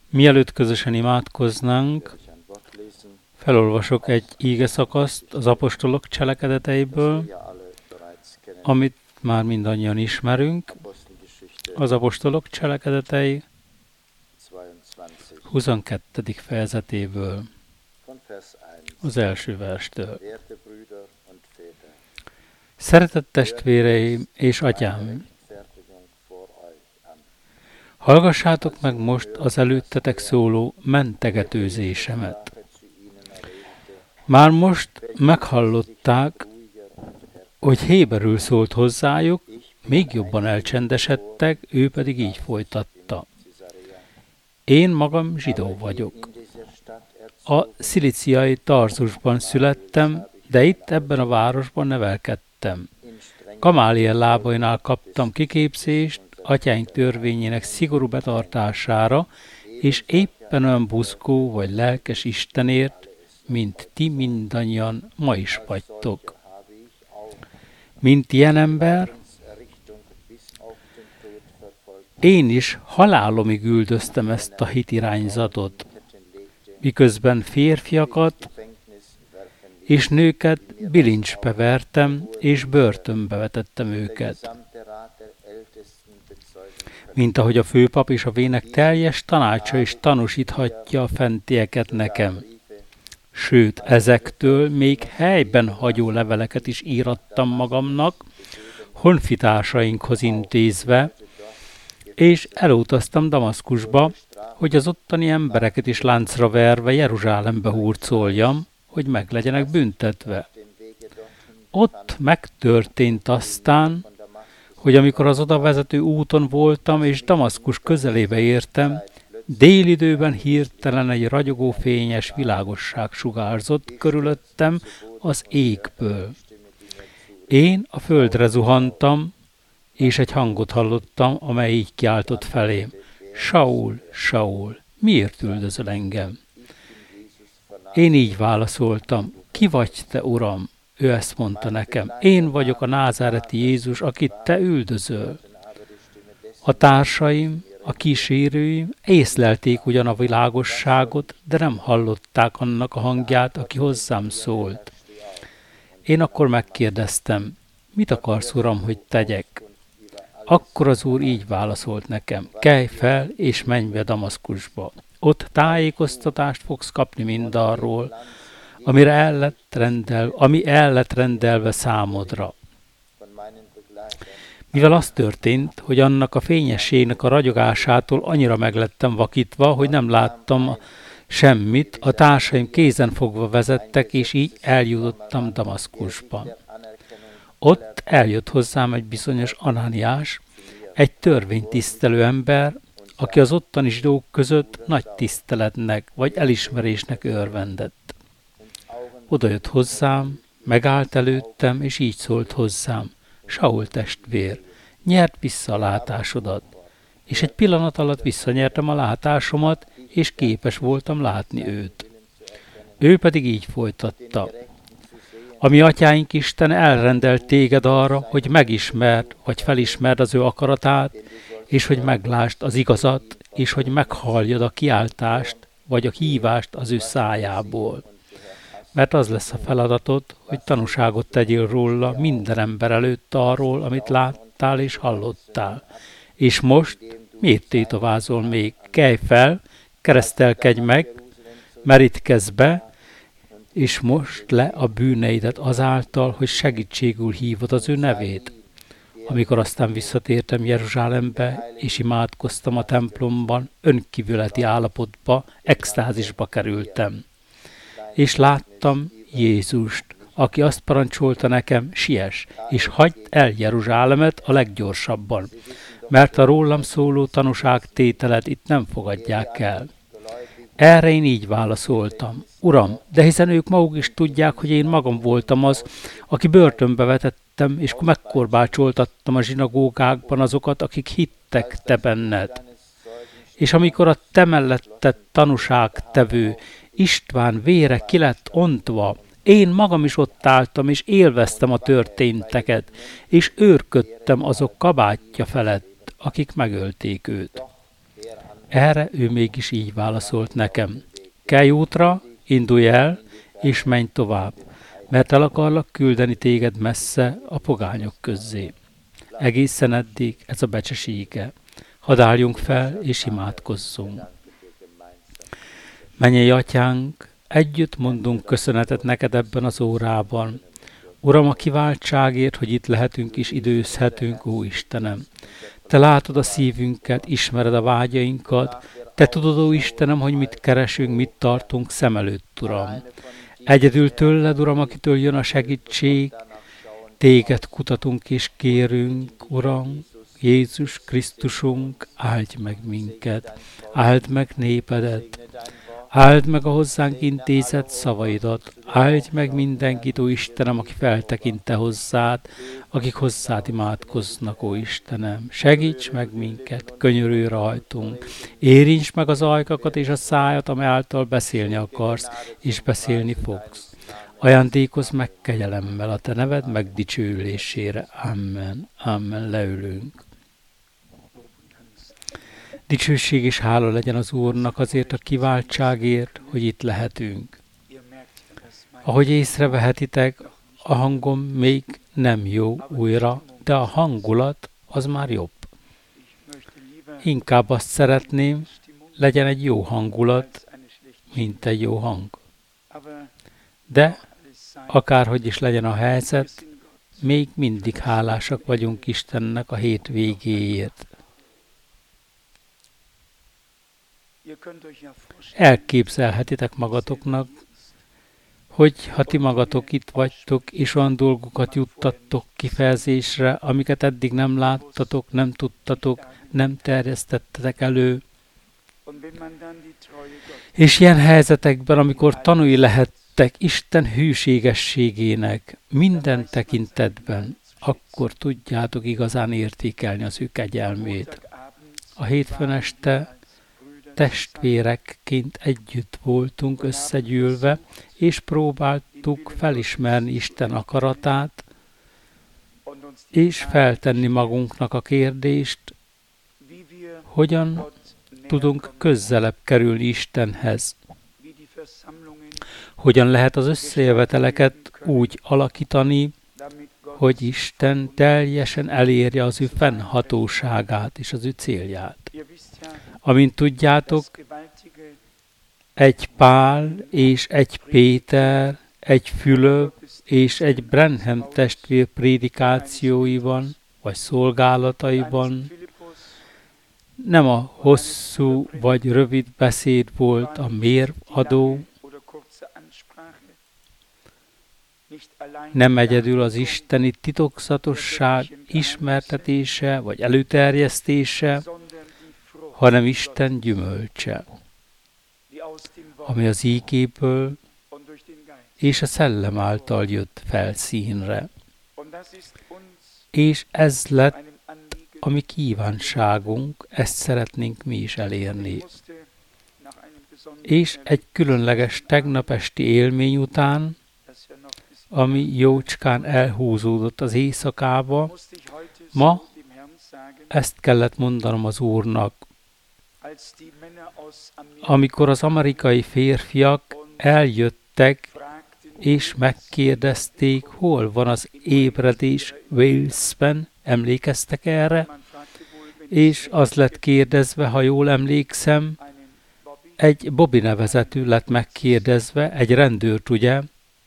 Mielőtt közösen imádkoznánk, werde ich ein Wort lesen. felolvasok egy ígeszakaszt az apostolok cselekedeteiből, Wir alle bereits kennen. amit már mindannyian ismerünk. Apostelgeschichte Az apostolok cselekedetei 22, 22. fejezetéből, von Vers 1. az első verstől. Werte Brüder und Väter, Szeretett testvéreim és atyám, Rechtfertigung vor euch an. hallgassátok meg most az előttetek szóló mentegetőzésemet. Sprache zu ihnen erregte, Már most meghallották, hogy héberül szólt hozzájuk, még jobban elcsendesedtek, ő pedig így folytatta. Caesarea. Én magam zsidó vagyok. In dieser Stadt A szilíciai Tarzusban születtem, de itt ebben a városban nevelkedtem. in streng Gamáliel lábainál kaptam kiképzést atyáink törvényének szigorú betartására, és éppen olyan buzgó vagy lelkes Istenért, mint ti mindannyian ma is vagytok. habe ich auch Mint ilyen ember, Errichtung bis auf den Tod verfolgt, én is halálomig üldöztem ezt a hitirányzatot, Ketten legte, miközben férfiakat Gefängnis werfen ließ. és nőket bilincsbe vertem, és börtönbe vetettem Der őket. gesamte Rat der Ältesten bezeugen können. Mint ahogy a főpap és a vének teljes tanácsa is tanúsíthatja a fentieket nekem. Briefe, Sőt, ezektől még helyben hagyó leveleket is írattam magamnak, honfitársainkhoz intézve, és elutaztam Damaszkusba, hogy az ottani embereket is láncra verve Jeruzsálembe hurcoljam, hogy meg legyenek büntetve. dem Wege dorthin Ott megtörtént aztán, von Damaskus hogy amikor az oda vezető úton voltam, és Damaszkus közelébe értem, délidőben hirtelen egy ragyogó fényes világosság sugárzott körülöttem az égből. Én a földre zuhantam, és egy hangot hallottam, amely így kiáltott felém. Saul, Saul, miért üldözöl engem? Én így válaszoltam, ki vagy te, Uram? Ő ezt mondta nekem, én vagyok a názáreti Jézus, akit te üldözöl. A társaim, a kísérőim észlelték ugyan a világosságot, de nem hallották annak a hangját, aki hozzám szólt. Én akkor megkérdeztem, mit akarsz, Uram, hogy tegyek? Akkor az Úr így válaszolt nekem, kelj fel és menj be Damaszkusba. Ott tájékoztatást fogsz kapni mindarról, ami el lett rendelve számodra. von meinen Begleitern Mivel az történt, hogy annak a fényességnek a ragyogásától annyira meglettem vakítva, hogy nem láttam semmit, a társaim kézen fogva vezettek, és így eljutottam Damaszkusba. Anerkennung Ott eljött hozzám egy bizonyos Ananiás, egy törvénytisztelő ember, aki az ottani zsidók között nagy tiszteletnek vagy elismerésnek örvendett. Oda jött hozzám, megállt előttem, és így szólt hozzám, Saul testvér, nyerd vissza a látásodat. És egy pillanat alatt visszanyertem a látásomat, és képes voltam látni őt. Ő pedig így folytatta, a mi atyáink Isten elrendelt téged arra, hogy megismerd, vagy felismerd az ő akaratát, és hogy meglásd az igazat, és hogy meghalljad a kiáltást, vagy a hívást az ő szájából. Mert az lesz a feladatod, hogy tanúságot tegyél róla minden ember előtt arról, amit láttál és hallottál. És most miért tétovázol még? Kelj fel, keresztelkedj meg, merítkezz be, és most le a bűneidet azáltal, hogy segítségül hívod az ő nevét. Amikor aztán visszatértem Jeruzsálembe, és imádkoztam a templomban, önkívületi állapotba, extázisba kerültem. És láttam Jézust, aki azt parancsolta nekem, siess, és hagyd el Jeruzsálemet a leggyorsabban, mert a rólam szóló tanúságtételet itt nem fogadják el. Erre én így válaszoltam, Uram, de hiszen ők maguk is tudják, hogy én magam voltam az, aki börtönbe vetettem, és megkorbácsoltattam a zsinagógákban azokat, akik hittek te benned. És amikor a te melletted tanúságtevő István vére ki lett ontva, én magam is ott álltam, és élveztem a történteket, és őrködtem azok kabátja felett, akik megölték őt. Erre ő mégis így válaszolt nekem. Kelj útra, indulj el, és menj tovább, mert el akarlak küldeni téged messze a pogányok közzé. Egészen eddig ez a becsesége. Hadd álljunk fel, és imádkozzunk. Mennyei Atyánk, együtt mondunk köszönetet neked ebben az órában. Uram, a kiváltságért, hogy itt lehetünk és időzhetünk, ó Istenem. Te látod a szívünket, ismered a vágyainkat, te tudod, ó Istenem, hogy mit keresünk, mit tartunk szem előtt, Uram. Egyedül tőled, Uram, akitől jön a segítség, téged kutatunk és kérünk, Uram, Jézus Krisztusunk, áldj meg minket, áld meg népedet, áld meg a hozzánk intézett szavaidat, áldj meg mindenkit, ó Istenem, aki feltekint te hozzád, akik hozzád imádkoznak, ó Istenem. Segíts meg minket, könyörülj rajtunk, érints meg az ajkakat és a szájat, amely által beszélni akarsz, és beszélni fogsz. Ajándékozz meg kegyelemmel a te neved megdicsőülésére. Amen. Amen. Leülünk. Dicsőség és hála legyen az Úrnak azért a kiváltságért, hogy itt lehetünk. Ahogy észrevehetitek, a hangom még nem jó újra, de a hangulat az már jobb. Inkább azt szeretném, legyen egy jó hangulat, mint egy jó hang. De akárhogy is legyen a helyzet, még mindig hálásak vagyunk Istennek a hét végéért. Elképzelhetitek magatoknak, hogy ha ti magatok itt vagytok, és olyan dolgokat juttattok kifejezésre, amiket eddig nem láttatok, nem tudtatok, nem terjesztettetek elő. És ilyen helyzetekben, amikor tanúi lehettek Isten hűségességének minden tekintetben, akkor tudjátok igazán értékelni az ő kegyelmét. A hétfőn este testvérekként együtt voltunk összegyűlve, és próbáltuk felismerni Isten akaratát, és feltenni magunknak a kérdést, hogyan tudunk közelebb kerülni Istenhez. Hogyan lehet az összejöveteleket úgy alakítani, hogy Isten teljesen elérje az ő fennhatóságát és az ő célját. Amint tudjátok, egy Pál és egy Péter, egy Fülöp és egy Branham testvér prédikációiban, vagy szolgálataiban nem a hosszú vagy rövid beszéd volt a mérvadó, nem egyedül az isteni titokzatosság ismertetése vagy előterjesztése, hanem Isten gyümölcse, ami az ígéből és a szellem által jött felszínre. És ez lett a mi kívánságunk, ezt szeretnénk mi is elérni. És egy különleges tegnap esti élmény után, ami jócskán elhúzódott az éjszakába, ma ezt kellett mondanom az Úrnak. Amikor az amerikai férfiak eljöttek, és megkérdezték, hol van az ébredés Walesben, emlékeztek erre? És az lett kérdezve, ha jól emlékszem, egy Bobby nevezetű lett megkérdezve, egy rendőrt, ugye?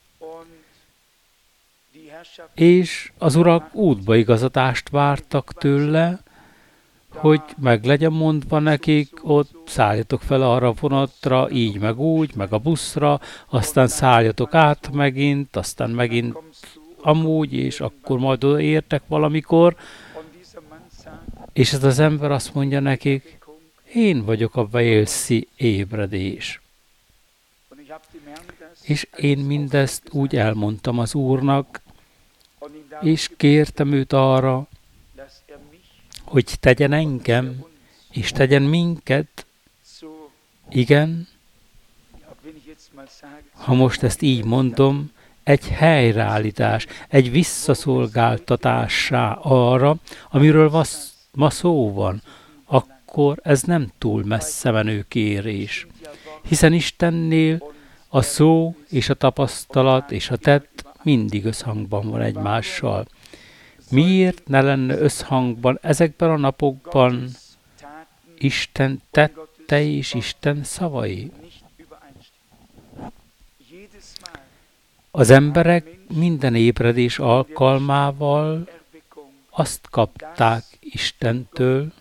És az urak útbaigazatást vártak tőle, hogy meg legyen mondva nekik, ott szálljatok fel arra a vonatra, így meg úgy, meg a buszra, aztán szálljatok át megint, aztán megint amúgy, és akkor majd odaértek valamikor. És ez az ember azt mondja nekik, én vagyok a walesi ébredés. És én mindezt úgy elmondtam az Úrnak, és kértem őt arra, hogy tegyen engem, és tegyen minket, igen, ha most ezt így mondom, egy helyreállítás, egy visszaszolgáltatássá arra, amiről ma szó van, akkor ez nem túl messze menő kérés, hiszen Istennél a szó és a tapasztalat és a tett mindig összhangban van egymással. Miért ne lenne összhangban ezekben a napokban Isten tette és Isten szavai? Az emberek minden ébredés alkalmával azt kapták Istentől,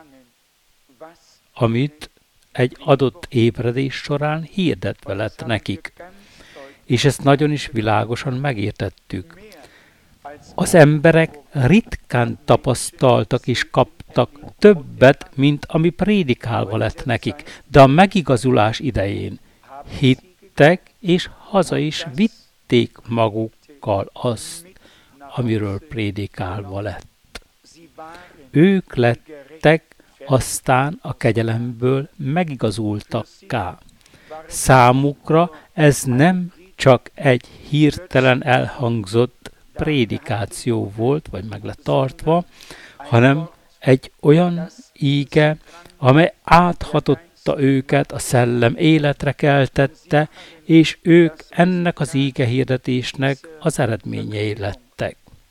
amit egy adott ébredés során hirdetve lett nekik. És ezt nagyon is világosan megértettük. Az emberek ritkán tapasztaltak és kaptak többet, mint ami prédikálva lett nekik, de a megigazulás idején hittek és haza is vitték magukkal azt, amiről prédikálva lett. Ők lettek aztán a kegyelemből megigazultakká. Számukra ez nem csak egy hirtelen elhangzott prédikáció volt, vagy meg lett tartva, hanem egy olyan íge, amely áthatotta őket, a szellem életre keltette, és ők ennek az íge hirdetésnek az eredményei lettek.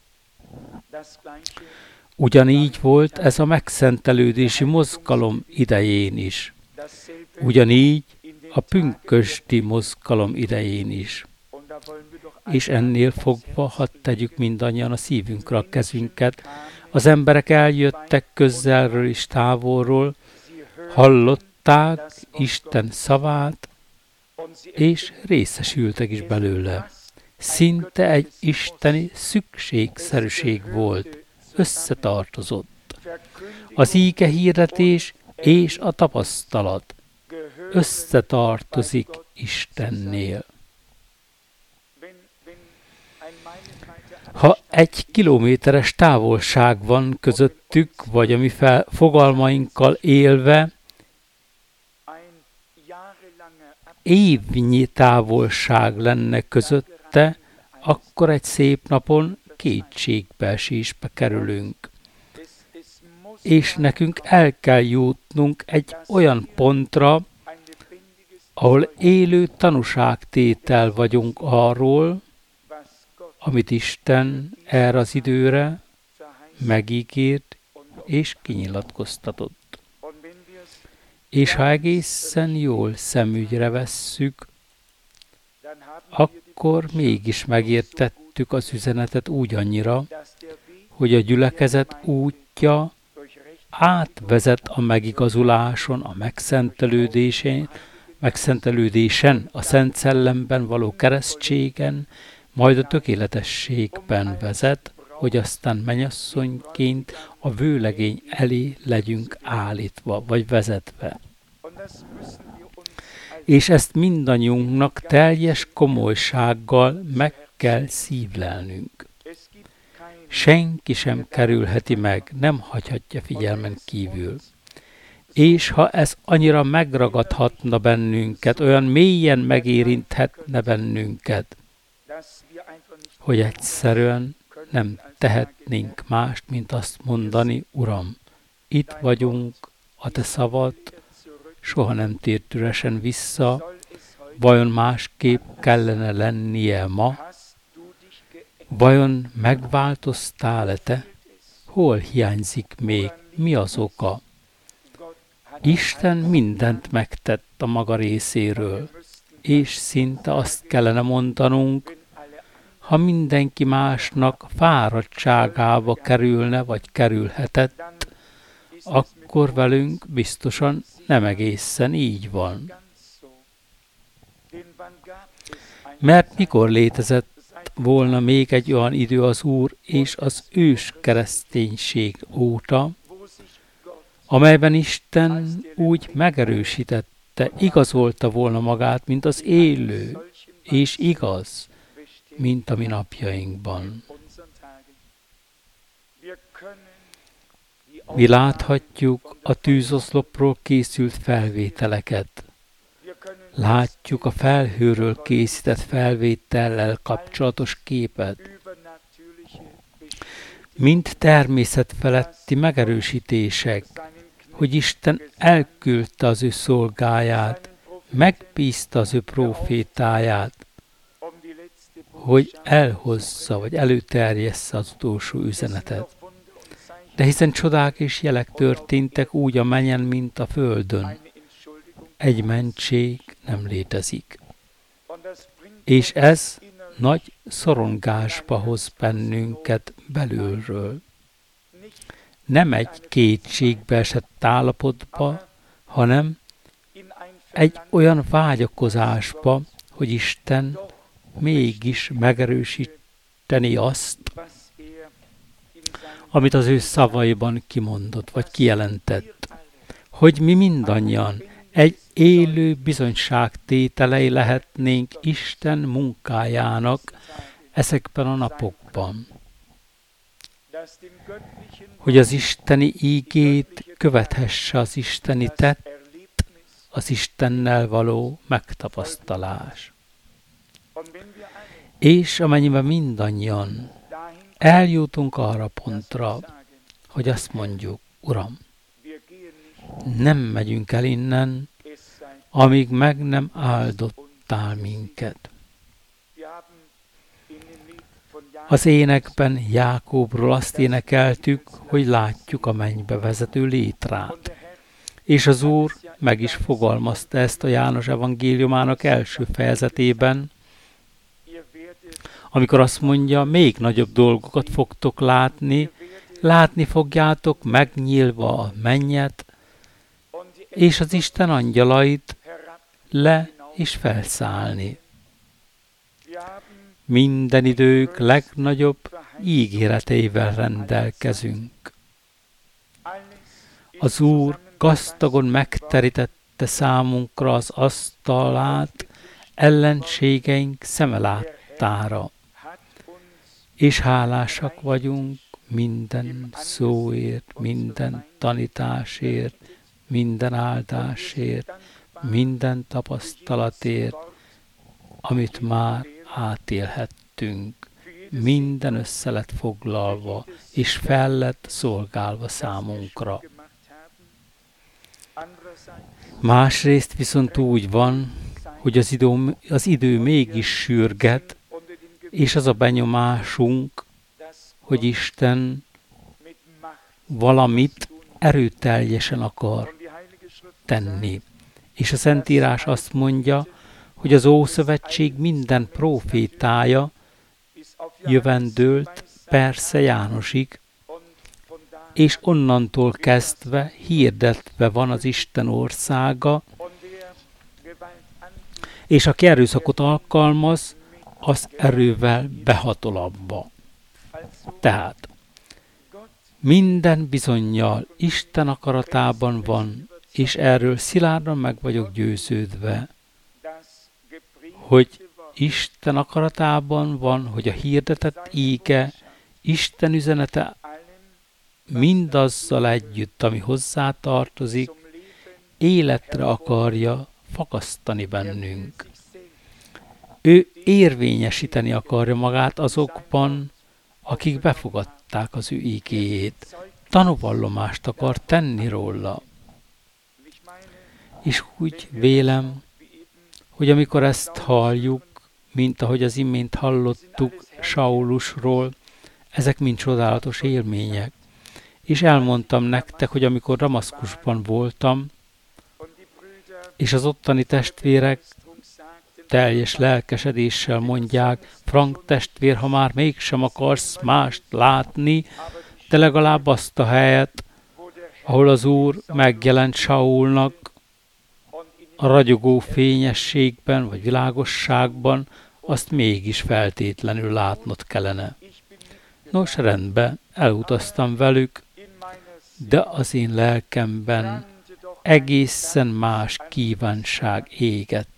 Ugyanígy volt ez a megszentelődési mozgalom idején is. Ugyanígy a pünkösdi mozgalom idején is. És ennél fogva hadd tegyük mindannyian a szívünkre a kezünket. Az emberek eljöttek közelről és távolról, hallották Isten szavát, és részesültek is belőle. Szinte egy isteni szükségszerűség volt, összetartozott. Az íge hirdetés és a tapasztalat összetartozik Istennél. Ha 1 kilométeres távolság van közöttük, vagy a mi fogalmainkkal élve, évnyi távolság lenne közötte, akkor egy szép napon kétségbeesésbe kerülünk. És nekünk el kell jutnunk egy olyan pontra, ahol élő tanúságtétel vagyunk arról, amit Isten erre az időre megígért és kinyilatkoztatott. És ha egészen jól szemügyre vesszük, akkor mégis megértettük az üzenetet úgy annyira, hogy a gyülekezet útja átvezet a megigazuláson, a megszentelődésen, a Szent Szellemben való keresztségen, majd a tökéletességben vezet, hogy aztán mennyasszonyként a vőlegény elé legyünk állítva, vagy vezetve. És ezt mindannyiunknak teljes komolysággal meg kell szívlelnünk. Senki sem kerülheti meg, nem hagyhatja figyelmen kívül. És ha ez annyira megragadhatna bennünket, olyan mélyen megérinthetne bennünket, hogy egyszerűen nem tehetnénk mást, mint azt mondani, Uram, itt vagyunk, a te szavad soha nem tért üresen vissza, vajon másképp kellene lennie ma? Vajon megváltoztál-e te? Hol hiányzik még? Mi az oka? Isten mindent megtett a maga részéről, és szinte azt kellene mondanunk, ha mindenki másnak fáradtságába kerülne, vagy kerülhetett, akkor velünk biztosan nem egészen így van. Mert mikor létezett volna még egy olyan idő az Úr és az ős kereszténység óta, amelyben Isten úgy megerősítette, igazolta volna magát, mint az élő és igaz, mint a mi napjainkban. Mi láthatjuk a tűzoszlopról készült felvételeket. Látjuk a felhőről készített felvétellel kapcsolatos képet. Mint természetfeletti megerősítések, hogy Isten elküldte az ő szolgáját, megbízta az ő prófétáját, hogy elhozza, vagy előterjessze az utolsó üzenetet. De hiszen csodák és jelek történtek úgy a mennyen, mint a földön. Egy mentség nem létezik. És ez nagy szorongásba hoz bennünket belülről. Nem egy kétségbe esett állapotba, hanem egy olyan vágyakozásba, hogy Isten mégis megerősíteni azt, amit az ő szavaiban kimondott, vagy kijelentett, hogy mi mindannyian egy élő bizonyságtételei lehetnénk Isten munkájának ezekben a napokban. Hogy az isteni ígét követhesse az isteni tett, az Istennel való megtapasztalás. És amennyiben mindannyian eljutunk arra pontra, hogy azt mondjuk, Uram, nem megyünk el innen, amíg meg nem áldottál minket. Az énekben Jákóbról azt énekeltük, hogy látjuk a mennybe vezető létrát. És az Úr meg is fogalmazta ezt a János evangéliumának első fejezetében, amikor azt mondja, még nagyobb dolgokat fogtok látni fogjátok megnyílva a mennyet, és az Isten angyalait le és felszállni. Minden idők legnagyobb ígéreteivel rendelkezünk. Az Úr gazdagon megterítette számunkra az asztalát ellenségeink szemeláttára, és hálásak vagyunk minden szóért, minden tanításért, minden áldásért, minden tapasztalatért, amit már átélhettünk, minden össze lett foglalva, és fel lett szolgálva számunkra. Másrészt viszont úgy van, hogy az idő mégis sürget, és az a benyomásunk, hogy Isten valamit erőteljesen akar tenni. És a Szentírás azt mondja, hogy az Ószövetség minden prófétája jövendőlt persze Jánosig, és onnantól kezdve hirdetve van az Isten országa, és aki erőszakot alkalmaz, az erővel behatol abba. Tehát minden bizonnyal Isten akaratában van, és erről szilárdan meg vagyok győződve, hogy Isten akaratában van, hogy a hirdetett íge, Isten üzenete mindazzal együtt, ami hozzá tartozik, életre akarja fakasztani bennünk. Ő érvényesíteni akarja magát azokban, akik befogadták az ő ígéjét. Tanúvallomást akar tenni róla. És úgy vélem, hogy amikor ezt halljuk, mint ahogy az imént hallottuk Saulusról, ezek mind csodálatos élmények. És elmondtam nektek, hogy amikor Damaszkusban voltam, és az ottani testvérek teljes lelkesedéssel mondják, Frank testvér, ha már mégsem akarsz mást látni, de legalább azt a helyet, ahol az Úr megjelent Saulnak a ragyogó fényességben, vagy világosságban, azt mégis feltétlenül látnod kellene. Nos, rendben, elutaztam velük, de az én lelkemben egészen más kívánság égett.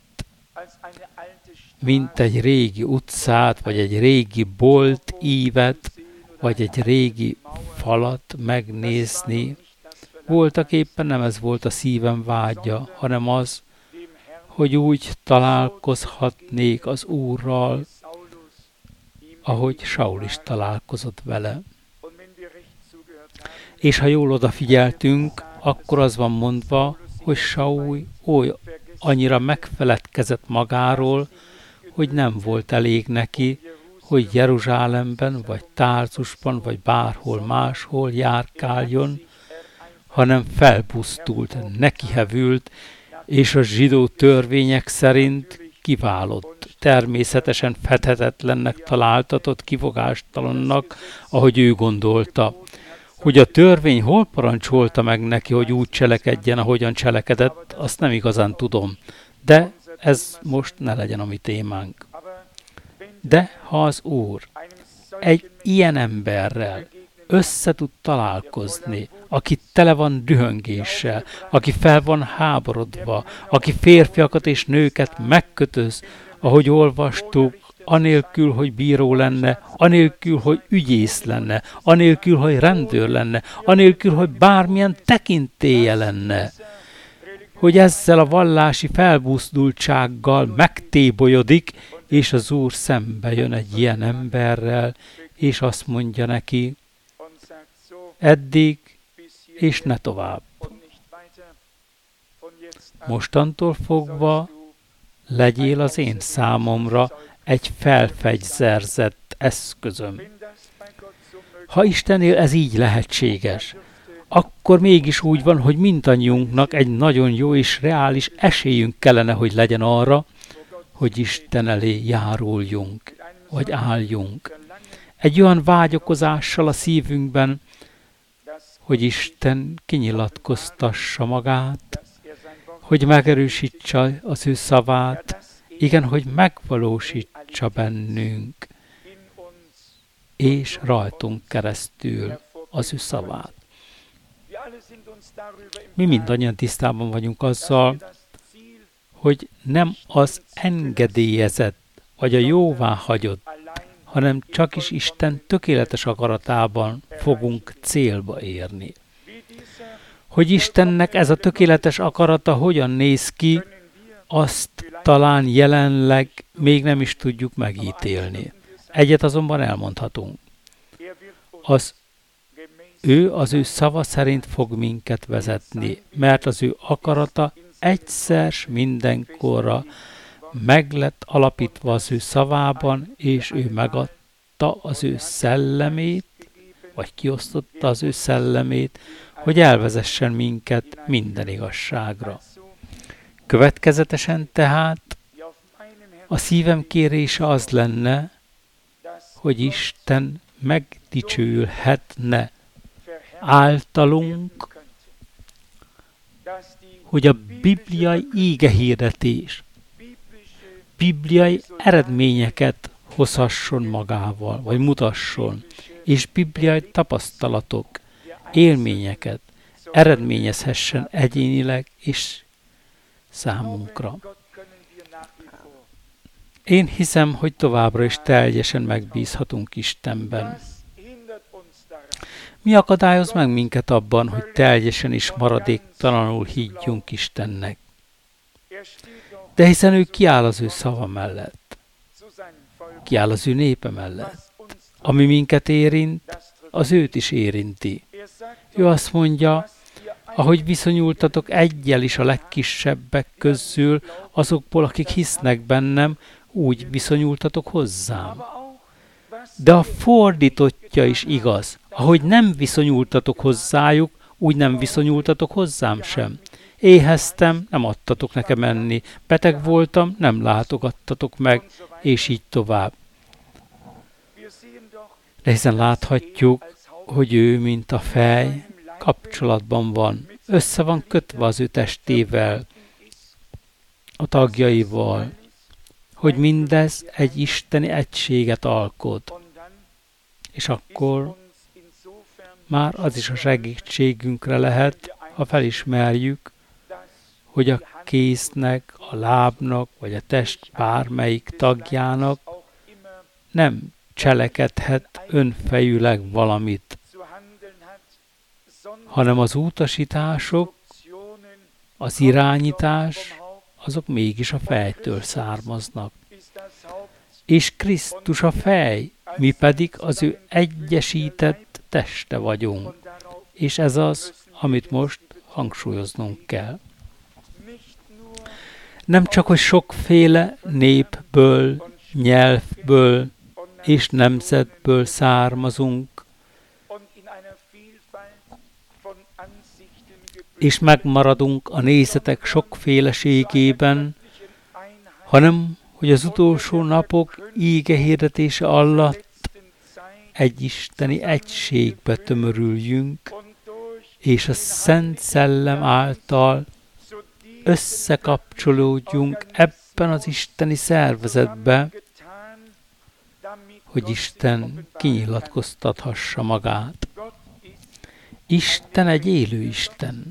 Mint egy régi utcát, vagy egy régi bolt ívet, vagy egy régi falat megnézni. Voltak éppen nem ez volt a szívem vágya, hanem az, hogy úgy találkozhatnék az Úrral, ahogy Saul is találkozott vele. És ha jól odafigyeltünk, akkor az van mondva, hogy Saul annyira megfeledkezett magáról, hogy nem volt elég neki, hogy Jeruzsálemben, vagy Tárzusban, vagy bárhol máshol járkáljon, hanem felpusztult, nekihevült, és a zsidó törvények szerint kiválott, természetesen fedhetetlennek találtatott, kifogástalannak, ahogy ő gondolta. Hogy a törvény hol parancsolta meg neki, hogy úgy cselekedjen, ahogyan cselekedett, azt nem igazán tudom. De ez most ne legyen a mi témánk. De ha az Úr egy ilyen emberrel össze tud találkozni, aki tele van dühöngéssel, aki fel van háborodva, aki férfiakat és nőket megkötöz, ahogy olvastuk, anélkül, hogy bíró lenne, anélkül, hogy ügyész lenne, anélkül, hogy rendőr lenne, anélkül, hogy bármilyen tekintélye lenne, hogy ezzel a vallási felbuzdultsággal megtébolyodik, és az Úr szembe jön egy ilyen emberrel, és azt mondja neki, eddig, és ne tovább. Mostantól fogva legyél az én számomra egy felfegyverzett eszközöm. Ha Istennél ez így lehetséges, akkor mégis úgy van, hogy mindannyiunknak egy nagyon jó és reális esélyünk kellene, hogy legyen arra, hogy Isten elé járuljunk, vagy álljunk. Egy olyan vágyakozással a szívünkben, hogy Isten kinyilatkoztassa magát, hogy megerősítse az ő szavát, igen, hogy megvalósítsa bennünk, és rajtunk keresztül az ő szavát. Mi mindannyian tisztában vagyunk azzal, hogy nem az engedélyezett, vagy a jóváhagyott, hanem csak is Isten tökéletes akaratában fogunk célba érni. Hogy Istennek ez a tökéletes akarata hogyan néz ki, azt talán jelenleg még nem is tudjuk megítélni. Egyet azonban elmondhatunk. Ő az ő szava szerint fog minket vezetni, mert az ő akarata egyszer mindenkorra meg lett alapítva az ő szavában, és ő megadta az ő szellemét, vagy kiosztotta az ő szellemét, hogy elvezessen minket minden igazságra. Következetesen tehát a szívem kérése az lenne, hogy Isten megdicsőülhetne általunk, hogy a bibliai ígehirdetés, bibliai eredményeket hozhasson magával, vagy mutasson, és bibliai tapasztalatok, élményeket eredményezhessen egyénileg és számunkra. Én hiszem, hogy továbbra is teljesen megbízhatunk Istenben. Mi akadályoz meg minket abban, hogy teljesen és maradéktalanul higgyünk Istennek? De hiszen ő kiáll az ő szava mellett, kiáll az ő népe mellett. Ami minket érint, az őt is érinti. Ő azt mondja, ahogy viszonyultatok egyel is a legkisebbek közül, azokból, akik hisznek bennem, úgy viszonyultatok hozzám. De a fordítottja is igaz. Ahogy nem viszonyultatok hozzájuk, úgy nem viszonyultatok hozzám sem. Éheztem, nem adtatok nekem enni. Beteg voltam, nem látogattatok meg, és így tovább. De hiszen láthatjuk, hogy ő, mint a fej, kapcsolatban van. Össze van kötve az ő testével, a tagjaival, hogy mindez egy isteni egységet alkot. És akkor már az is a segítségünkre lehet, ha felismerjük, hogy a kéznek, a lábnak, vagy a test bármelyik tagjának nem cselekedhet önfejűleg valamit, hanem az utasítások, az irányítás, azok mégis a fejtől származnak. És Krisztus a fej, mi pedig az ő egyesített teste vagyunk. És ez az, amit most hangsúlyoznunk kell. Nem csak, hogy sokféle népből, nyelvből és nemzetből származunk, és megmaradunk a nézetek sokféleségében, hanem, hogy az utolsó napok íge hirdetése alatt egy isteni egységbe tömörüljünk, és a Szent Szellem által összekapcsolódjunk ebben az isteni szervezetbe, hogy Isten kinyilatkoztathassa magát. Isten egy élő Isten,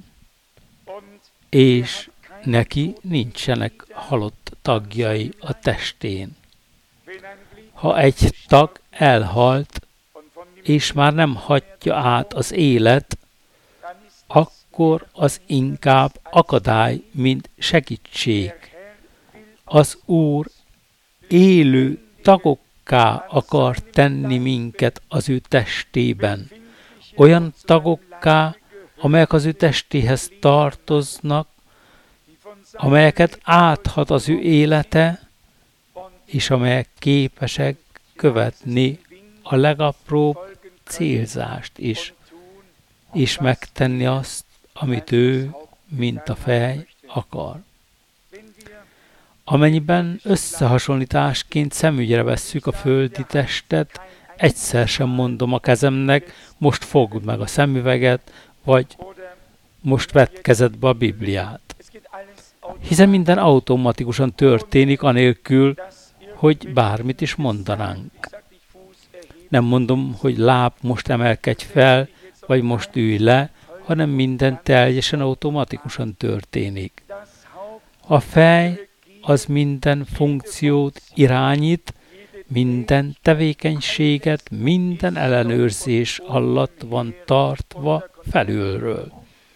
és neki nincsenek halott tagjai a testén. Ha egy tag elhalt, és már nem hagyja át az élet, akkor az inkább akadály, mint segítség. Az Úr élő tagokká akar tenni minket az ő testében. Olyan tagokká, amelyek az ő testéhez tartoznak, amelyeket áthat az ő élete, és amelyek képesek követni a legapróbb célzást is, és megtenni azt, amit ő, mint a fej, akar. Amennyiben összehasonlításként szemügyre vesszük a földi testet, egyszer sem mondom a kezemnek, most fogd meg a szemüveget, vagy most vedd kezedbe a Bibliát. Hiszen minden automatikusan történik, anélkül, hogy bármit is mondanánk. Nem mondom, hogy láb, most emelkedj fel, vagy most ülj le, hanem minden teljesen automatikusan történik. A fej az minden funkciót irányít, minden tevékenységet, minden ellenőrzés alatt van tartva felülről.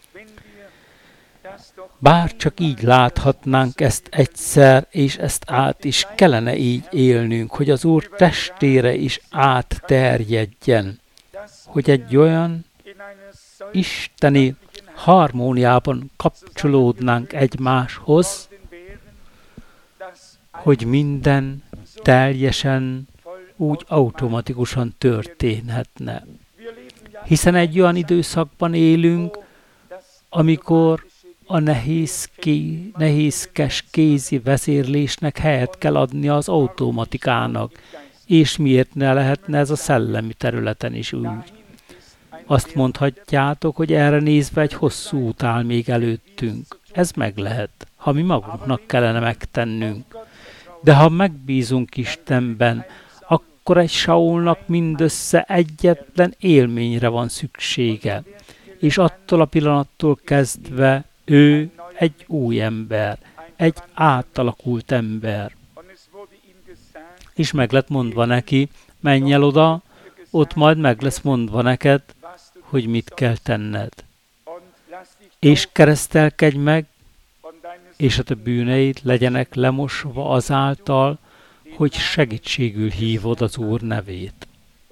Bár csak így láthatnánk ezt egyszer, és ezt át is kellene így élnünk, hogy az Úr testére is átterjedjen, hogy egy olyan isteni harmóniában kapcsolódnánk egymáshoz, hogy minden teljesen úgy automatikusan történhetne. Hiszen egy olyan időszakban élünk, amikor a nehézkes kézi vezérlésnek helyet kell adni az automatikának, és miért ne lehetne ez a szellemi területen is úgy. Azt mondhatjátok, hogy erre nézve egy hosszú út áll még előttünk. Ez meg lehet, ha mi magunknak kellene megtennünk. De ha megbízunk Istenben, akkor egy Saulnak mindössze egyetlen élményre van szüksége. És attól a pillanattól kezdve ő egy új ember, egy átalakult ember. És meg lett mondva neki, menj el oda, ott majd meg lesz mondva neked, hogy mit kell tenned. És keresztelkedj meg, és a te bűneid legyenek lemosva azáltal, hogy segítségül hívod az Úr nevét.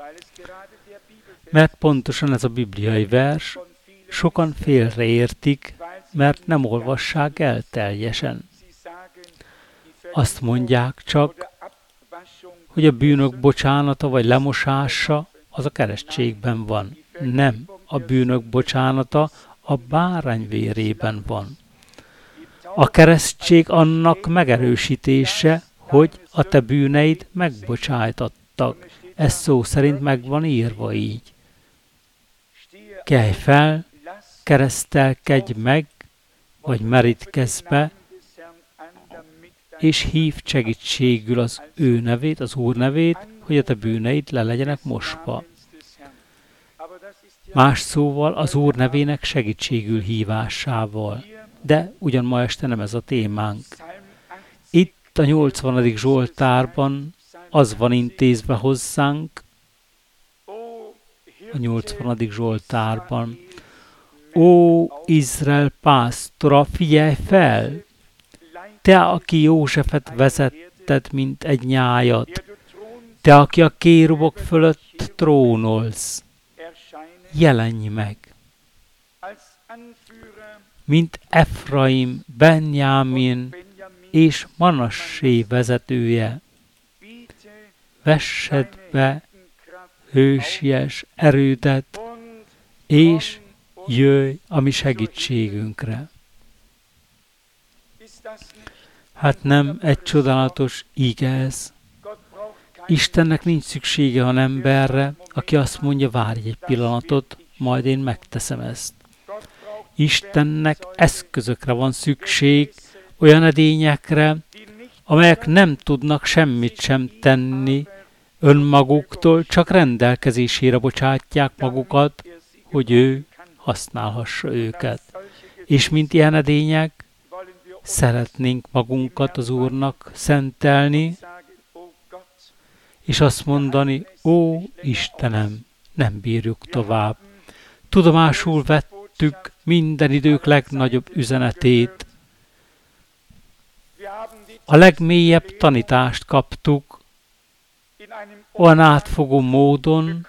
Mert pontosan ez a bibliai vers, sokan félreértik, mert nem olvassák el teljesen. Azt mondják csak, hogy a bűnök bocsánata vagy lemosása az a keresztségben van. Nem, a bűnök bocsánata a bárány vérében van. A keresztség annak megerősítése, hogy a te bűneid megbocsájtattak. Ez szó szerint meg van írva így. Kelj fel, keresztelkedj meg, vagy merítkezz be, és hívd segítségül az ő nevét, az Úr nevét, hogy a te bűneid le legyenek mosva. Más szóval az Úr nevének segítségül hívásával. De ugyan ma este nem ez a témánk. Itt a 80. Zsoltárban az van intézve hozzánk, a 80. Zsoltárban. Ó, Izrael pásztora, figyelj fel! Te, aki Józsefet vezetted, mint egy nyájat, te, aki a kérubok fölött trónolsz, jelenj meg! mint Efraim, Benjamin és Manassé vezetője. Vessed be hősies erődet, és jöjj a mi segítségünkre. Hát nem egy csodálatos ige ez? Istennek nincs szüksége a emberre, aki azt mondja, várj egy pillanatot, majd én megteszem ezt. Istennek eszközökre van szükség, olyan edényekre, amelyek nem tudnak semmit sem tenni önmaguktól, csak rendelkezésére bocsátják magukat, hogy ő használhassa őket. És mint ilyen edények, szeretnénk magunkat az Úrnak szentelni, és azt mondani, ó Istenem, nem bírjuk tovább. Tudomásul vettük minden idők legnagyobb üzenetét. A legmélyebb tanítást kaptuk, olyan átfogó módon,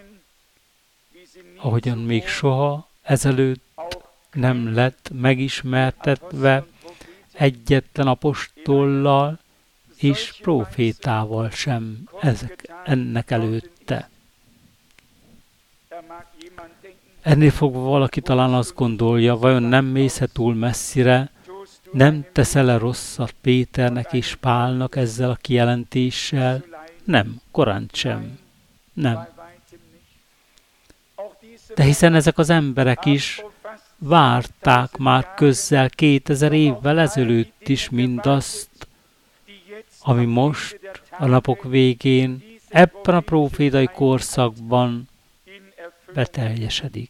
ahogyan még soha ezelőtt nem lett megismertetve egyetlen apostollal és prófétával sem ennek előtte. Ennél fogva valaki talán azt gondolja, vajon nem mész-e túl messzire, nem teszel-e rosszat Péternek és Pálnak ezzel a kijelentéssel? Nem, korán sem. Nem. De hiszen ezek az emberek is várták már közel 2000 évvel ezelőtt is mindazt, ami most a napok végén ebben a prófétai korszakban beteljesedik.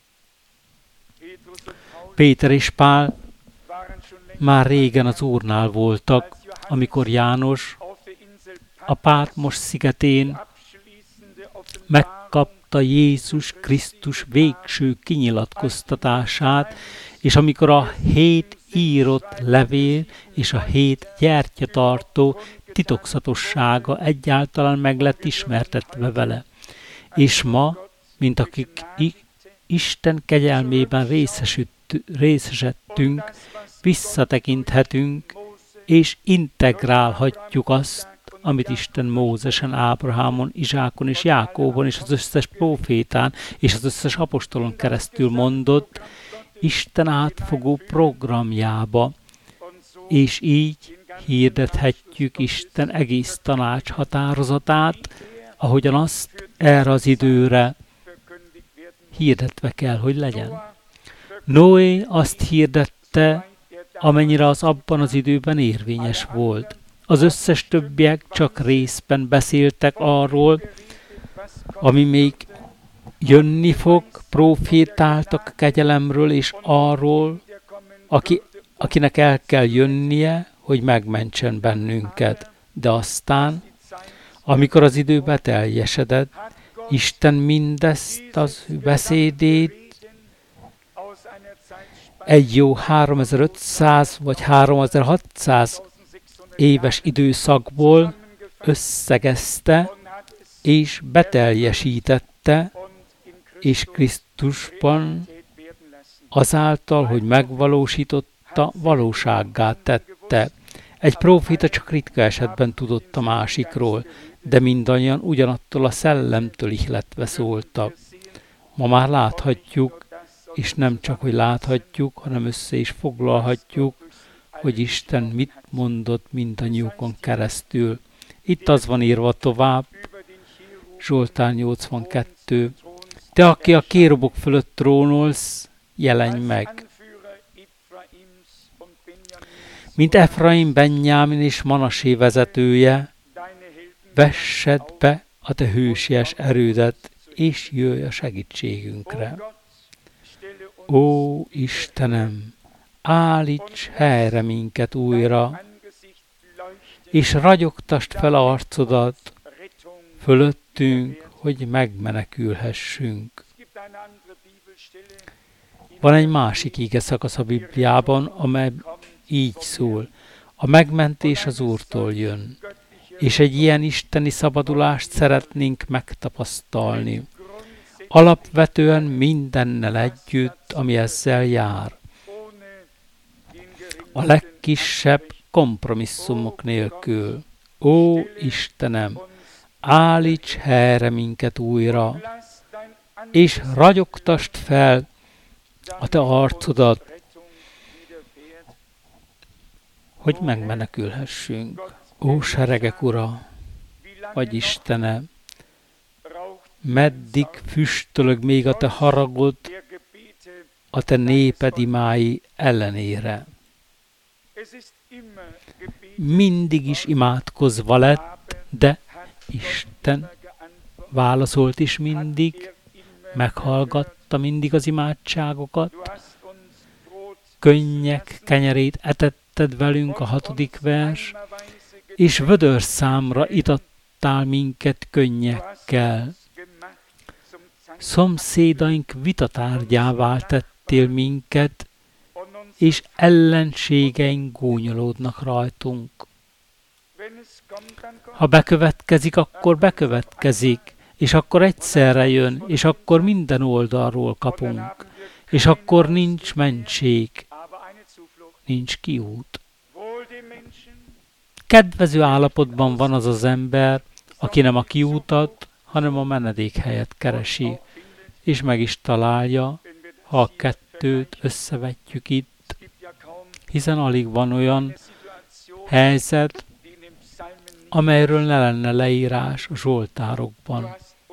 Péter és Pál már régen az Úrnál voltak, amikor János a Pátmos szigetén megkapta Jézus Krisztus végső kinyilatkoztatását, és amikor a 7 írott levél és a 7 gyertyatartó titokzatossága egyáltalán meg lett ismertetve vele. És ma, mint akik Isten kegyelmében részesedtünk, visszatekinthetünk, és integrálhatjuk azt, amit Isten Mózesen, Ábrahámon, Izsákon és Jákóbon és az összes prófétán és az összes apostolon keresztül mondott Isten átfogó programjába, és így hirdethetjük Isten egész tanács határozatát, ahogyan azt erre az időre hirdetve kell, hogy legyen. Noé azt hirdette, amennyire az abban az időben érvényes volt. Az összes többiek csak részben beszéltek arról, ami még jönni fog, profétáltak a kegyelemről és arról, akinek el kell jönnie, hogy megmentsen bennünket. De aztán, amikor az idő beteljesedett, Isten mindezt az beszédét egy jó 3500 vagy 3600 éves időszakból összegezte és beteljesítette, és Krisztusban azáltal, hogy megvalósította, valósággá tette. Egy próféta csak ritka esetben tudott a másikról, de mindannyian ugyanattól a szellemtől ihletve szóltak. Ma már láthatjuk, és nem csak, hogy láthatjuk, hanem össze is foglalhatjuk, hogy Isten mit mondott mindannyiukon keresztül. Itt az van írva tovább, Zsoltár 82. Te, aki a kérubok fölött trónolsz, jelenj meg. Mint Efraim, Benjamin és Manassé vezetője, vessed be a te hősies erődet, és jöjj a segítségünkre. Ó Istenem, állíts helyre minket újra, és ragyogtasd fel arcodat fölöttünk, hogy megmenekülhessünk. Van egy másik ige szakasz a Bibliában, amely így szól. A megmentés az Úrtól jön, és egy ilyen isteni szabadulást szeretnénk megtapasztalni. Alapvetően mindennel együtt, ami ezzel jár. a legkisebb kompromisszumok nélkül. Ó, Istenem, állíts helyre minket újra, és ragyogtasd fel a te arcodat, hogy megmenekülhessünk. Ó, seregek ura, vagy Istenem, meddig füstölög még a te haragod a te néped imái ellenére? Mindig is imádkozva lett, de Isten válaszolt is mindig, meghallgatta mindig az imádságokat. Könnyek kenyerét etetted velünk, a 6. vers, és vödör számra itattál minket könnyekkel. Szomszédaink vitatárgyává tettél minket, és ellenségeink gúnyolódnak rajtunk. Ha bekövetkezik, akkor bekövetkezik, és akkor egyszerre jön, és akkor minden oldalról kapunk, és akkor nincs mentség, nincs kiút. Kedvező állapotban van az az ember, aki nem a kiútat, hanem a menedékhelyet keresi, és meg is találja, ha a kettőt összevetjük itt, hiszen alig van olyan helyzet, amelyről ne lenne leírás a zsoltárokban.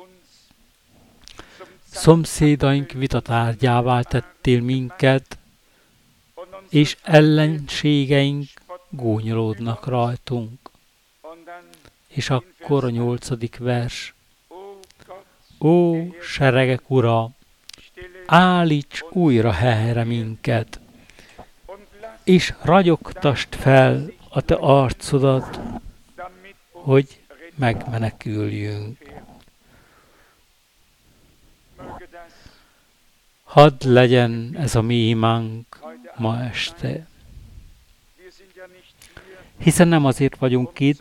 Szomszédaink vitatárgyává tettél minket, és ellenségeink gúnyolódnak rajtunk. És akkor a 8. vers. Ó, seregek ura, állíts újra helyre minket, és ragyogtasd fel a te arcodat, hogy megmeneküljünk. Hadd legyen ez a mi imánk ma este. Hiszen nem azért vagyunk itt,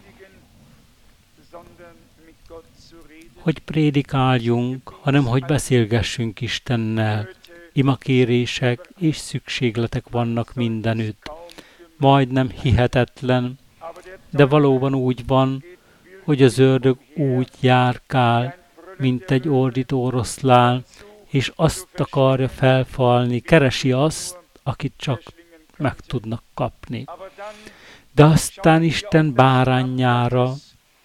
hogy prédikáljunk, hanem hogy beszélgessünk Istennel. Imakérések és szükségletek vannak mindenütt. Majdnem hihetetlen, de valóban úgy van, hogy az ördög úgy járkál, mint egy ordító oroszlán, és azt akarja felfalni, keresi azt, akit csak meg tudnak kapni. De aztán Isten bárányára,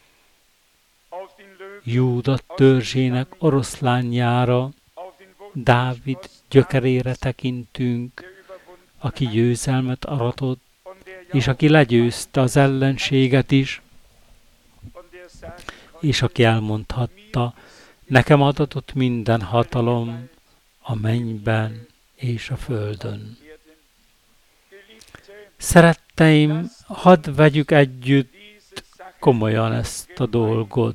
Júda törzsének oroszlánjára, Dávid gyökerére tekintünk, aki győzelmet aratott, és aki legyőzte az ellenséget is, és aki elmondhatta, nekem adatott minden hatalom a mennyben és a földön. Szeretteim, hadd vegyük együtt komolyan ezt a dolgot,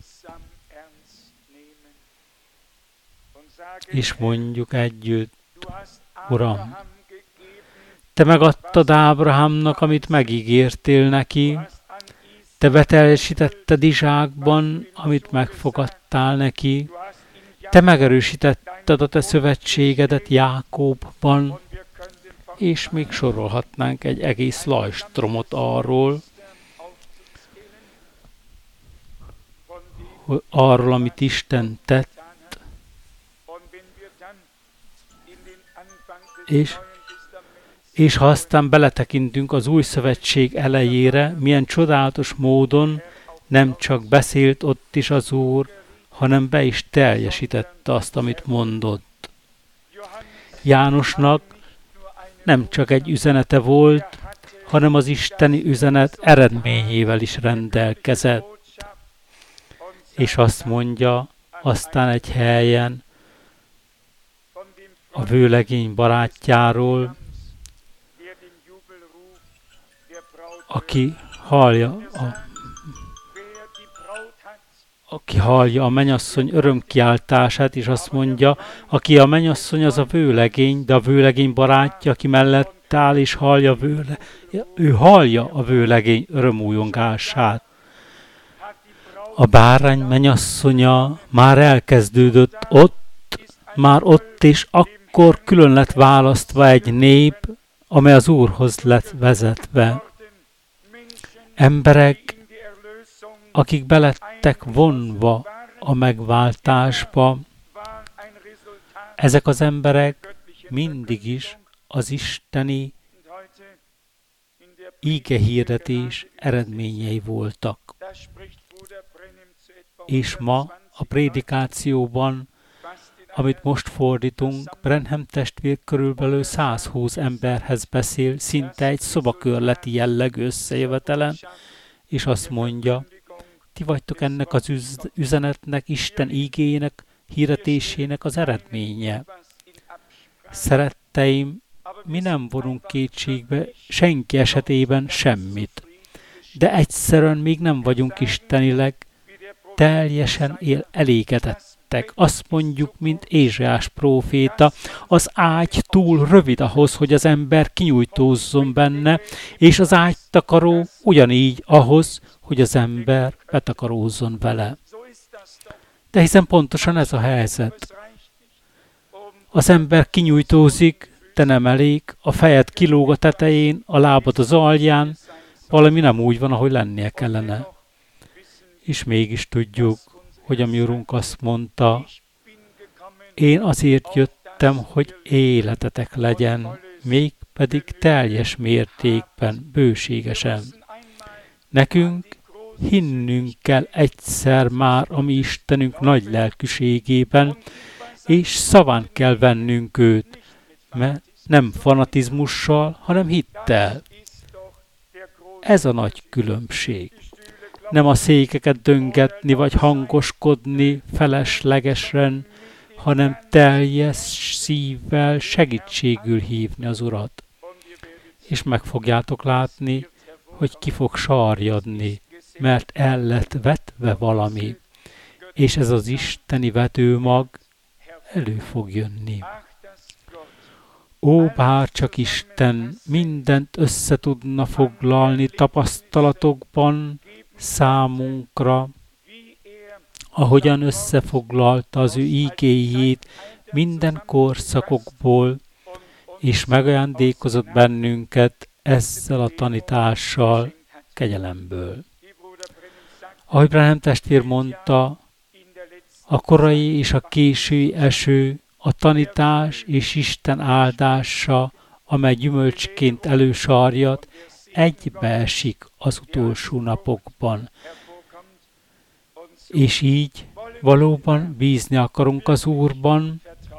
és mondjuk együtt, Uram, te megadtad Ábrahámnak, amit megígértél neki, te beteljesítetted Izsákban, amit megfogadtál neki, te megerősítetted a te szövetségedet Jákóbban, és még sorolhatnánk egy egész lajstromot arról, amit Isten tett, és ha aztán beletekintünk az új szövetség elejére, milyen csodálatos módon nem csak beszélt ott is az Úr, hanem be is teljesítette azt, amit mondott. Jánosnak nem csak egy üzenete volt, hanem az isteni üzenet eredményével is rendelkezett. És azt mondja, aztán egy helyen a vőlegény barátjáról, aki hallja a mennyasszony örömkiáltását, és azt mondja, aki a mennyasszony, az a vőlegény, de a vőlegény barátja, aki mellett áll, és ő hallja a vőlegény örömújongását. A bárány mennyasszonya már elkezdődött ott, már ott és akkor külön lett választva egy nép, amely az Úrhoz lett vezetve. Emberek, akik belettek vonva a megváltásba, ezek az emberek mindig is az isteni ígehirdetés eredményei voltak. És ma a prédikációban, amit most fordítunk, Branham testvér körülbelül 120 emberhez beszél, szinte egy szobakörleti jellegű összejövetelen, és azt mondja, ti vagytok ennek az üzenetnek, Isten ígéjének, hirdetésének az eredménye. Szeretteim, mi nem vonunk kétségbe senki esetében semmit, de egyszerűen még nem vagyunk istenileg teljesen elégedettek. Azt mondjuk, mint Ézsaiás próféta, az ágy túl rövid ahhoz, hogy az ember kinyújtózzon benne, és az ágytakaró ugyanígy ahhoz, hogy az ember betakarózzon vele. De hiszen pontosan ez a helyzet. Az ember kinyújtózik, de nem elég, a fejed kilóg a tetején, a lábad az alján, valami nem úgy van, ahogy lennie kellene. És mégis tudjuk, hogy a mi Urunk azt mondta, én azért jöttem, hogy életetek legyen, mégpedig teljes mértékben, bőségesen. Nekünk hinnünk kell egyszer már a mi Istenünk nagy lelkűségében, és szaván kell vennünk őt, mert nem fanatizmussal, hanem hittel. Ez a nagy különbség. Nem a székeket döngetni, vagy hangoskodni feleslegesen, hanem teljes szívvel segítségül hívni az Urat. És meg fogjátok látni, hogy ki fog sarjadni, mert el lett vetve valami, és ez az isteni vetőmag elő fog jönni. Ó, bárcsak Isten mindent össze tudna foglalni tapasztalatokban számunkra, ahogyan összefoglalta az ő ígéjét minden korszakokból, és megajándékozott bennünket ezzel a tanítással kegyelemből. Ahogy Branham testvér mondta, a korai és a késői eső, a tanítás és Isten áldása, amely gyümölcsként elősarjad, egybeesik az utolsó napokban. És így valóban bízni akarunk az Úrban,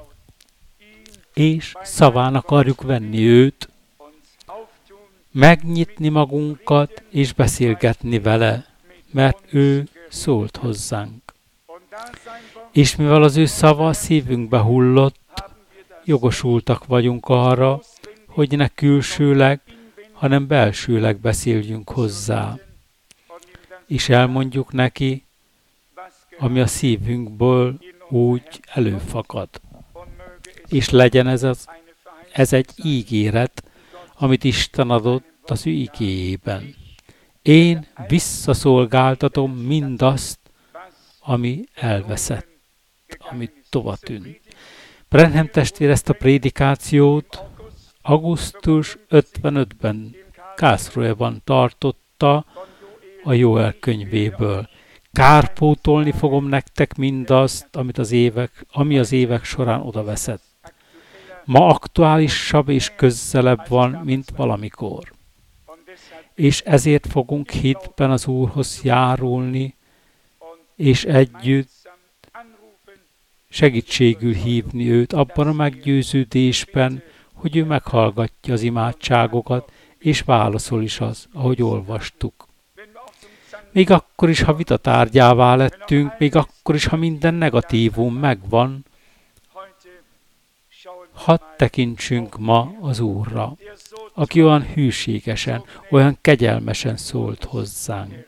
és szaván akarjuk venni őt, megnyitni magunkat és beszélgetni vele, mert ő szólt hozzánk. És mivel az ő szava szívünkbe hullott, jogosultak vagyunk arra, hogy ne külsőleg, hanem belsőleg beszéljünk hozzá. És elmondjuk neki, ami a szívünkből úgy előfakad. És legyen ez egy ígéret, amit Isten adott az ő igéjében. Én visszaszolgáltatom mindazt, ami elveszett, ami tovatűnt. Branham testvér ezt a prédikációt augusztus 55-ben Karlsruhe-ban tartotta a Joel könyvéből. Kárpótolni fogom nektek mindazt, ami az évek során odaveszett. Ma aktuálisabb és közelebb van, mint valamikor. És ezért fogunk hitben az Úrhoz járulni, és együtt segítségül hívni őt abban a meggyőződésben, hogy ő meghallgatja az imádságokat, és válaszol is az, ahogy olvastuk. Még akkor is, ha vitatárgyává lettünk, még akkor is, ha minden negatívum megvan, hadd tekintsünk ma az Úrra, aki olyan hűségesen, olyan kegyelmesen szólt hozzánk.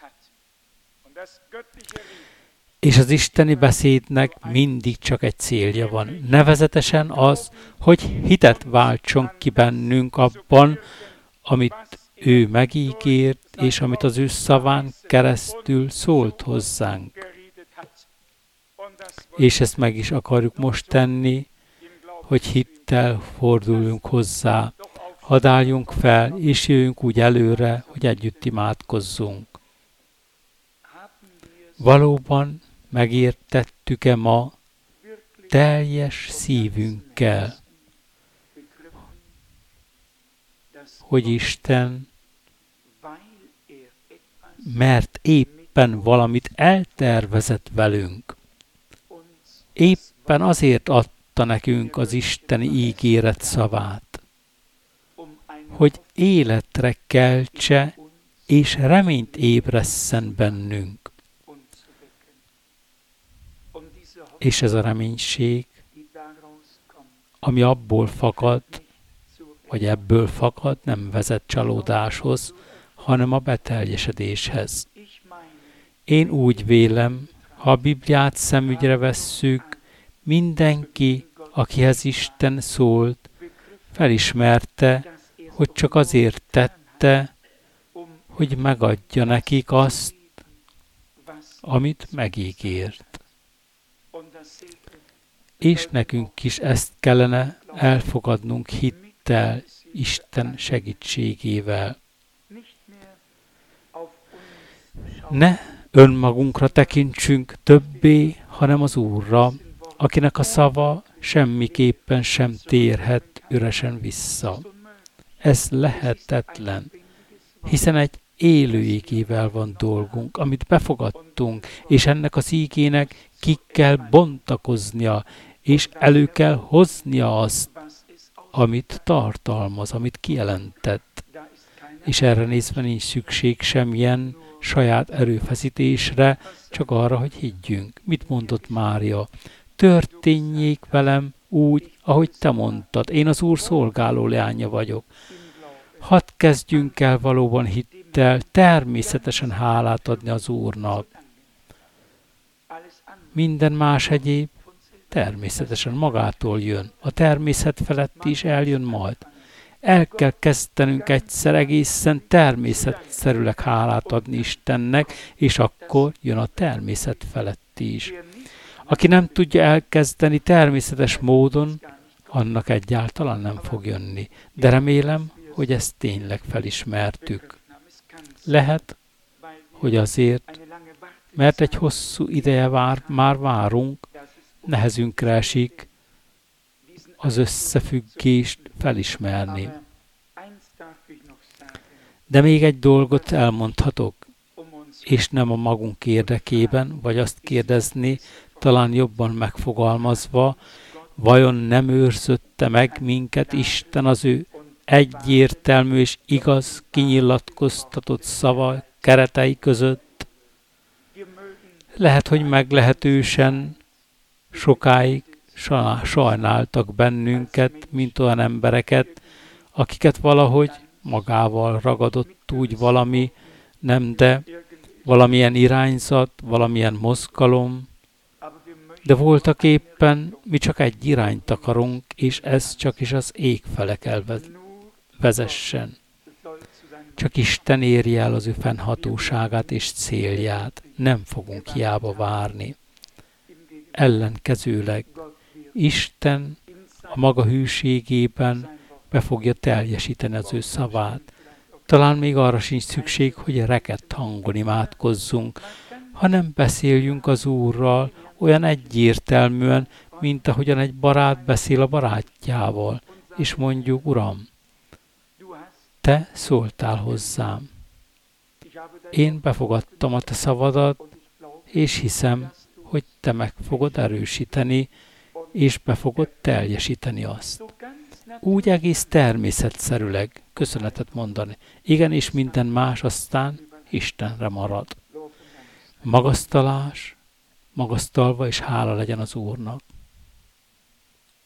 És az isteni beszédnek mindig csak egy célja van, nevezetesen az, hogy hitet váltson ki bennünk abban, amit ő megígért, és amit az ő szaván keresztül szólt hozzánk. És ezt meg is akarjuk most tenni, hogy hittel forduljunk hozzá. Hadd álljunk fel, és jöjjünk úgy előre, hogy együtt imádkozzunk. Valóban megértettük-e ma teljes szívünkkel, hogy Isten, mert éppen valamit eltervezett velünk, éppen azért adta nekünk az isteni ígéret szavát, hogy életre keltse és reményt ébresszen bennünk. És ez a reménység, ami abból fakad, vagy ebből fakad, nem vezet csalódáshoz, hanem a beteljesedéshez. Én úgy vélem, ha a Bibliát szemügyre vesszük, mindenki, akihez Isten szólt, felismerte, hogy csak azért tette, hogy megadja nekik azt, amit megígért. És nekünk is ezt kellene elfogadnunk hittel, Isten segítségével. Ne önmagunkra tekintsünk többé, hanem az Úrra, akinek a szava semmiképpen sem térhet üresen vissza. Ez lehetetlen, hiszen egy élő ígével van dolgunk, amit befogadtunk, és ennek az ígének ki kell bontakoznia, és elő kell hoznia azt, amit tartalmaz, amit kijelentett. És erre nézve nincs szükség semmilyen saját erőfeszítésre, csak arra, hogy higgyünk. Mit mondott Mária? Történjék velem úgy, ahogy te mondtad. Én az Úr szolgáló leánya vagyok. Hadd kezdjünk el valóban hittel, természetesen hálát adni az Úrnak. Minden más egyéb természetesen magától jön. A természet felett is eljön majd. El kell kezdenünk egyszer egészen természetszerűleg hálát adni Istennek, és akkor jön a természet felett is. Aki nem tudja elkezdeni természetes módon, annak egyáltalán nem fog jönni. De remélem, hogy ezt tényleg felismertük. Lehet, hogy azért, mert egy hosszú ideje már várunk, nehezünkre esik az összefüggést felismerni. De még egy dolgot elmondhatok, és nem a magunk érdekében, vagy azt kérdezni, talán jobban megfogalmazva, vajon nem őrzötte meg minket Isten az ő egyértelmű és igaz kinyilatkoztatott szava keretei között? Lehet, hogy meglehetősen sokáig sajnáltak bennünket, mint olyan embereket, akiket valahogy magával ragadott úgy valami, nem de valamilyen irányzat, valamilyen mozgalom, de voltak éppen mi csak egy irányt akarunk, és ez csak is az ég fele kell vezessen. Csak Isten érje el az ő fennhatóságát és célját, nem fogunk hiába várni. Ellenkezőleg Isten a maga hűségében be fogja teljesíteni az ő szavát. Talán még arra sincs szükség, hogy rekett hangon imádkozzunk, hanem beszéljünk az Úrral olyan egyértelműen, mint ahogyan egy barát beszél a barátjával, és mondjuk, Uram, te szóltál hozzám. Én befogadtam a te szavadat, és hiszem, hogy te meg fogod erősíteni, és be fogod teljesíteni azt. Úgy egész természetszerűleg köszönetet mondani. Igen, és minden más aztán Istenre marad. Magasztalás, magasztalva és hála legyen az Úrnak.